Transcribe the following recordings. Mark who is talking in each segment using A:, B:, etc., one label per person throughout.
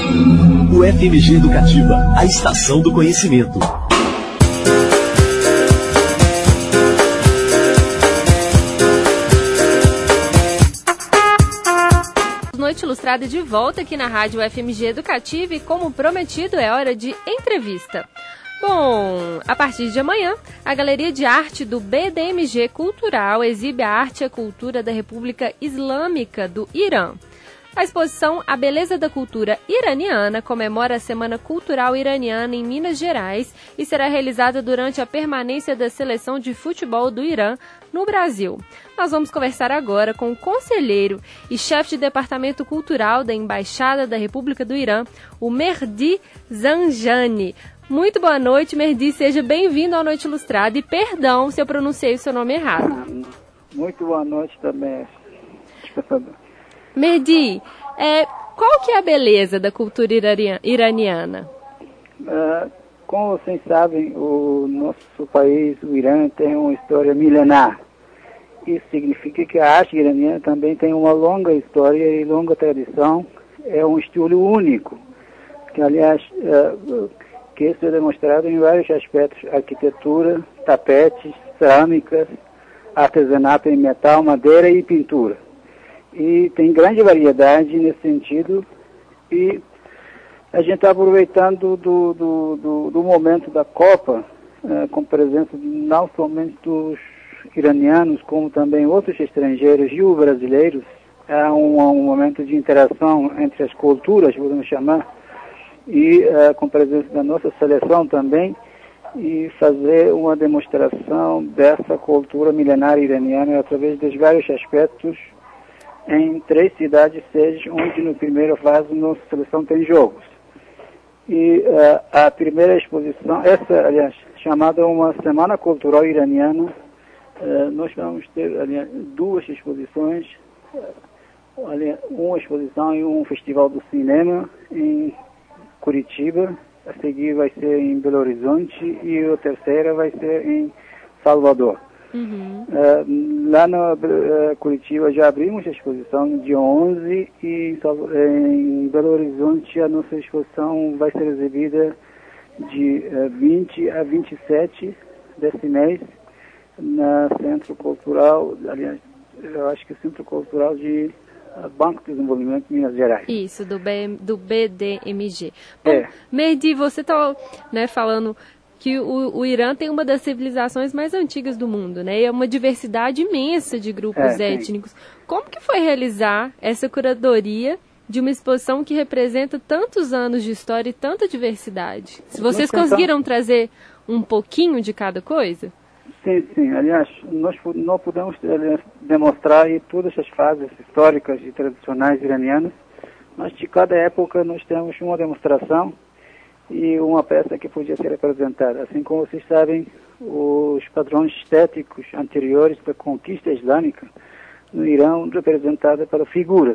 A: O FMG Educativa, a estação do conhecimento.
B: Noite Ilustrada de volta aqui na Rádio FMG Educativa e, como prometido, é hora de entrevista. Bom, a partir de amanhã, a Galeria de Arte do BDMG Cultural exibe a arte e a cultura da República Islâmica do Irã. A exposição A Beleza da Cultura Iraniana comemora a Semana Cultural Iraniana em Minas Gerais e será realizada durante a permanência da Seleção de Futebol do Irã no Brasil. Nós vamos conversar agora com o conselheiro e chefe de Departamento Cultural da Embaixada da República do Irã, o Mehdi Zanjani. Muito boa noite, Mehdi. Seja bem-vindo à Noite Ilustrada e perdão se eu pronunciei o seu nome errado.
C: Muito boa noite também.
B: Mehdi, qual que é a beleza da cultura iraniana?
C: Como vocês sabem, o nosso país, o Irã, tem uma história milenar. Isso significa que a arte iraniana também tem uma longa história e longa tradição. É um estilo único, que, aliás, que isso é demonstrado em vários aspectos: arquitetura, tapetes, cerâmicas, artesanato em metal, madeira e pintura. E tem grande variedade nesse sentido, e a gente está aproveitando do momento da Copa, com presença não somente dos iranianos, como também outros estrangeiros e os brasileiros. Há um momento de interação entre as culturas, podemos chamar, e com presença da nossa seleção também, e fazer uma demonstração dessa cultura milenar iraniana através dos vários aspectos em 3 cidades, onde no primeiro fase nossa seleção tem jogos. E a primeira exposição, essa, aliás, chamada uma Semana Cultural Iraniana, nós vamos ter, aliás, 2 exposições, uma exposição e um festival do cinema em Curitiba, a seguir vai ser em Belo Horizonte e a terceira vai ser em Salvador. Uhum. Lá na Curitiba já abrimos a exposição no dia 11 e em Belo Horizonte a nossa exposição vai ser exibida de 20 a 27 desse mês na Centro Cultural, aliás, eu acho que é o Centro Cultural de Banco de Desenvolvimento de Minas Gerais.
B: Isso, do BDMG. Bom, Mehdi, você está falando que o Irã tem uma das civilizações mais antigas do mundo, né? E é uma diversidade imensa de grupos étnicos. Como que foi realizar essa curadoria de uma exposição que representa tantos anos de história e tanta diversidade? Se vocês conseguiram trazer um pouquinho de cada coisa?
C: Sim. Aliás, nós não podemos demonstrar em todas as fases históricas e tradicionais iranianas, mas de cada época nós temos uma demonstração e uma peça que podia ser apresentada. Assim como vocês sabem, os padrões estéticos anteriores da conquista islâmica no Irã representados para figuras.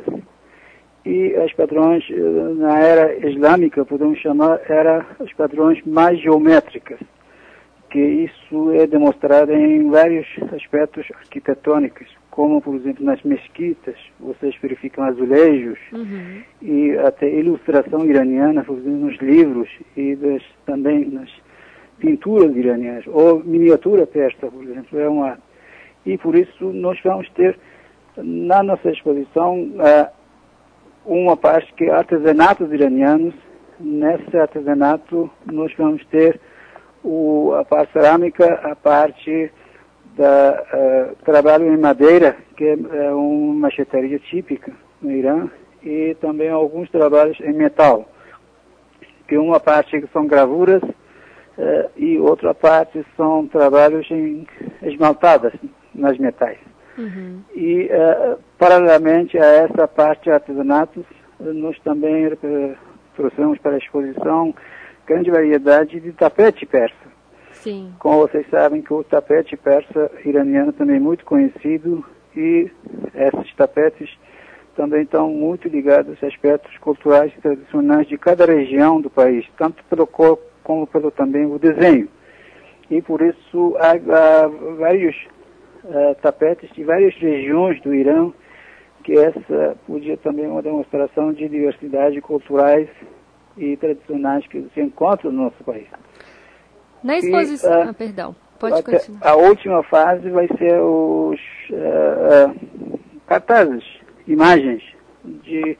C: E os padrões na era islâmica, podemos chamar, eram os padrões mais geométricos, que isso é demonstrado em vários aspectos arquitetônicos, como, por exemplo, nas mesquitas, vocês verificam azulejos, e até ilustração iraniana, por exemplo, nos livros e também nas pinturas iranianas, ou miniatura persa, por exemplo, e por isso nós vamos ter na nossa exposição uma parte que é artesanatos iranianos. Nesse artesanato nós vamos ter a parte cerâmica, a parte da trabalho em madeira, que é uma machetaria típica no Irã, e também alguns trabalhos em metal, que uma parte que são gravuras e outra parte são trabalhos esmaltadas nas metais. E paralelamente a essa parte de artesanatos, nós também trouxemos para a exposição grande variedade de tapete persa.
B: Sim.
C: Como vocês sabem, que o tapete persa iraniano também é muito conhecido, e esses tapetes também estão muito ligados a aspectos culturais e tradicionais de cada região do país, tanto pelo cor como pelo também o desenho. E por isso há vários tapetes de várias regiões do Irã, que essa podia também uma demonstração de diversidade culturais e tradicionais que se encontram no nosso país.
B: Na exposição... perdão, pode continuar.
C: A última fase vai ser os cartazes, imagens de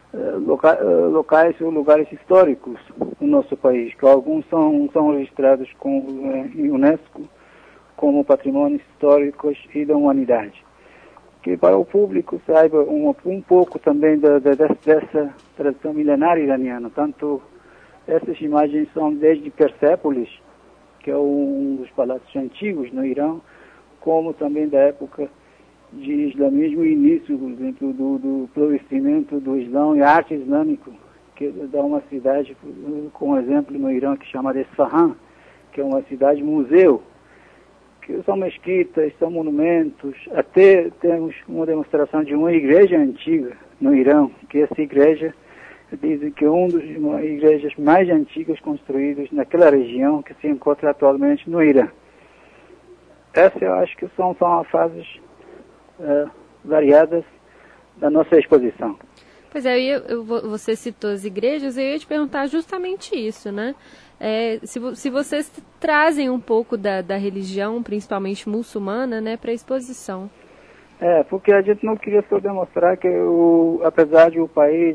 C: locais ou lugares históricos no nosso país, que alguns são registrados com Unesco como patrimônios históricos e da humanidade. Que para o público saiba um pouco também dessa tradição milenária iraniana. Tanto essas imagens são desde Persépolis, que é um dos palácios antigos no Irã, como também da época de islamismo e início, por exemplo, do florescimento do Islã e arte islâmica, que dá uma cidade, como exemplo, no Irã, que chama de Esfahan, que é uma cidade-museu, que são mesquitas, são monumentos. Até temos uma demonstração de uma igreja antiga no Irã, que essa igreja dizem que é uma das igrejas mais antigas construídas naquela região que se encontra atualmente no Irã. Essa eu acho que são as fases variadas da nossa exposição.
B: Pois é, você citou as igrejas, eu ia te perguntar justamente isso, né? Se vocês trazem um pouco da religião, principalmente muçulmana, né, para a exposição.
C: Porque a gente não queria só demonstrar que, apesar de o país,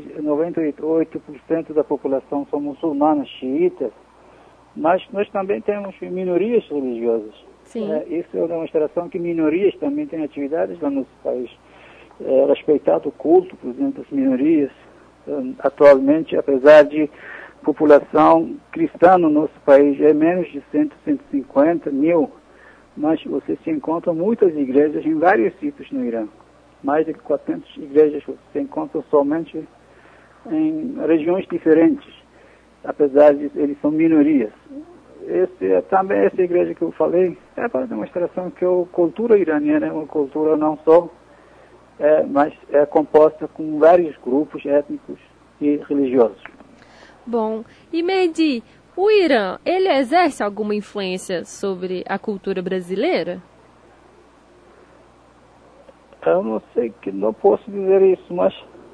C: 98% da população são muçulmanas, xiitas, mas nós também temos minorias religiosas.
B: Sim.
C: Isso é uma demonstração que minorias também têm atividades no nosso país. Respeitado o culto, por exemplo, das minorias. Atualmente, apesar de população cristã no nosso país é menos de 150 mil, mas você se encontra muitas igrejas em vários sítios no Irã. Mais de 400 igrejas você se encontra somente em regiões diferentes, apesar de eles são minorias. Também essa igreja que eu falei é para demonstração que a cultura iraniana é uma cultura não só, mas é composta com vários grupos étnicos e religiosos.
B: Bom, e Mehdi, o Irã, ele exerce alguma influência sobre a cultura brasileira?
C: Eu não sei, que não posso dizer isso, mas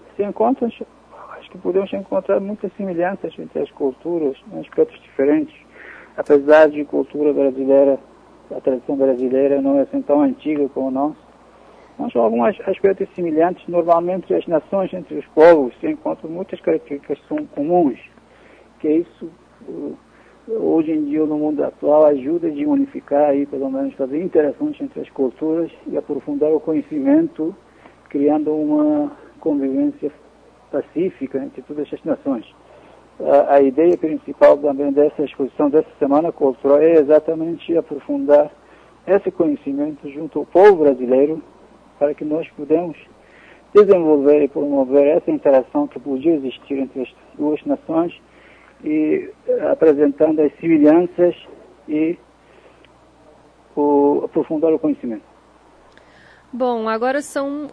C: acho que podemos encontrar muitas semelhanças entre as culturas, em aspectos diferentes. Apesar de cultura brasileira, a tradição brasileira não é assim tão antiga como nós, mas alguns aspectos semelhantes. Normalmente as nações, entre os povos, se encontram muitas características que são comuns, que isso, hoje em dia, no mundo atual, ajuda a unificar e, pelo menos, fazer interações entre as culturas e aprofundar o conhecimento, criando uma convivência pacífica entre todas as nações. A ideia principal também dessa exposição, dessa Semana Cultural, é exatamente aprofundar esse conhecimento junto ao povo brasileiro, para que nós podemos desenvolver e promover essa interação que podia existir entre as duas nações, e apresentando as semelhanças e aprofundar o conhecimento.
B: Bom, agora são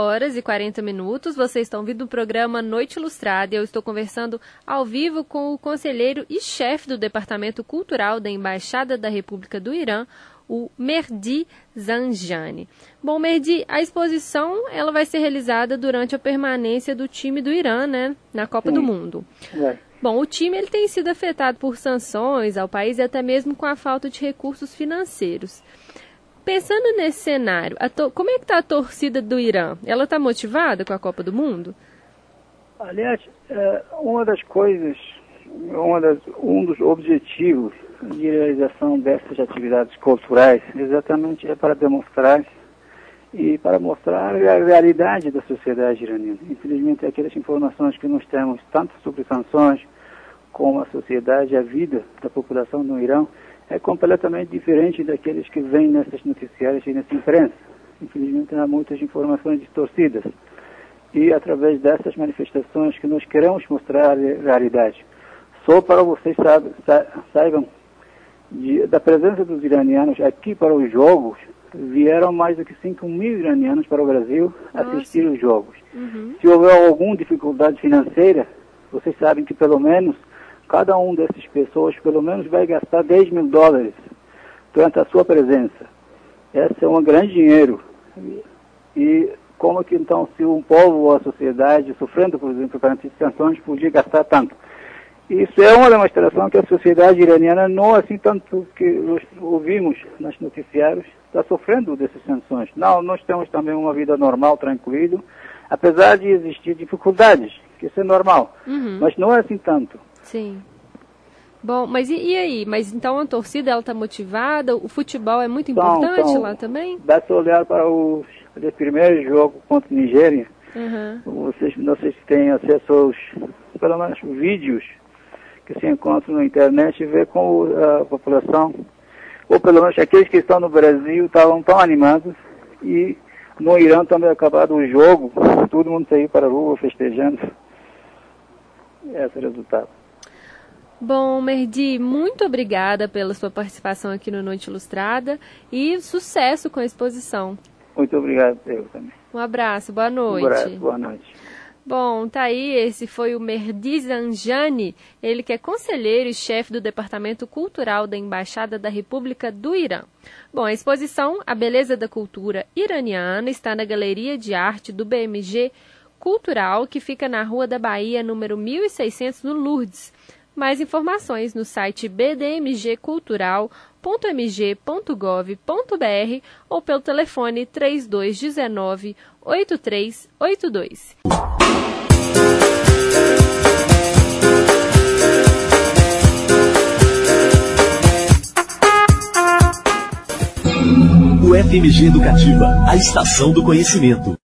B: 8h40. Vocês estão ouvindo o programa Noite Ilustrada. Eu estou conversando ao vivo com o conselheiro e chefe do Departamento Cultural da Embaixada da República do Irã, o Mehdi Zanjani. Bom, Mehdi, a exposição ela vai ser realizada durante a permanência do time do Irã, né, na Copa do Mundo. Bom, o time ele tem sido afetado por sanções ao país e até mesmo com a falta de recursos financeiros. Pensando nesse cenário, como é que está a torcida do Irã? Ela está motivada com a Copa do Mundo?
C: Aliás, uma das coisas, um dos objetivos de realização dessas atividades culturais exatamente é para demonstrar e para mostrar a realidade da sociedade iraniana. Infelizmente, aquelas informações que nós temos, tanto sobre sanções como a sociedade, a vida da população no Irã, é completamente diferente daqueles que vêm nessas noticiários e nessa imprensa. Infelizmente, há muitas informações distorcidas. E através dessas manifestações que nós queremos mostrar a realidade. Só para vocês saibam da presença dos iranianos aqui para os Jogos, vieram mais do que 5 mil iranianos para o Brasil assistir os Jogos. Se houver alguma dificuldade financeira, vocês sabem que pelo menos cada um dessas pessoas pelo menos vai gastar $10 mil durante a sua presença. Esse é um grande dinheiro. E como que então, se um povo ou a sociedade sofrendo, por exemplo, perante sanções, podia gastar tanto? Isso é uma demonstração que a sociedade iraniana, não assim tanto que ouvimos nos noticiários, está sofrendo dessas sanções. Não, nós temos também uma vida normal, tranquilo, apesar de existir dificuldades, que isso é normal, mas não é assim tanto.
B: Sim. Bom, mas e aí? Mas então a torcida, ela está motivada? O futebol é muito importante lá também?
C: Basta olhar para o primeiro jogo contra a Nigéria. Vocês têm acesso aos, pelo menos, vídeos que se encontram na internet e ver como a população, ou pelo menos aqueles que estão no Brasil, estavam tão animados, e no Irã também acabado o jogo, todo mundo saiu para a rua festejando. Esse é o resultado.
B: Bom, Merdi, muito obrigada pela sua participação aqui no Noite Ilustrada e sucesso com a exposição.
C: Muito obrigado, eu também.
B: Um abraço, boa noite.
C: Um abraço, boa noite.
B: Bom, tá aí, esse foi o Merdi Zanjani, ele que é conselheiro e chefe do Departamento Cultural da Embaixada da República do Irã. Bom, a exposição A Beleza da Cultura Iraniana está na Galeria de Arte do BMG Cultural, que fica na Rua da Bahia, número 1600, no Lourdes. Mais informações no site bdmgcultural.mg.gov.br ou pelo telefone 3219-8382.
A: O FMG Educativa, a estação do conhecimento.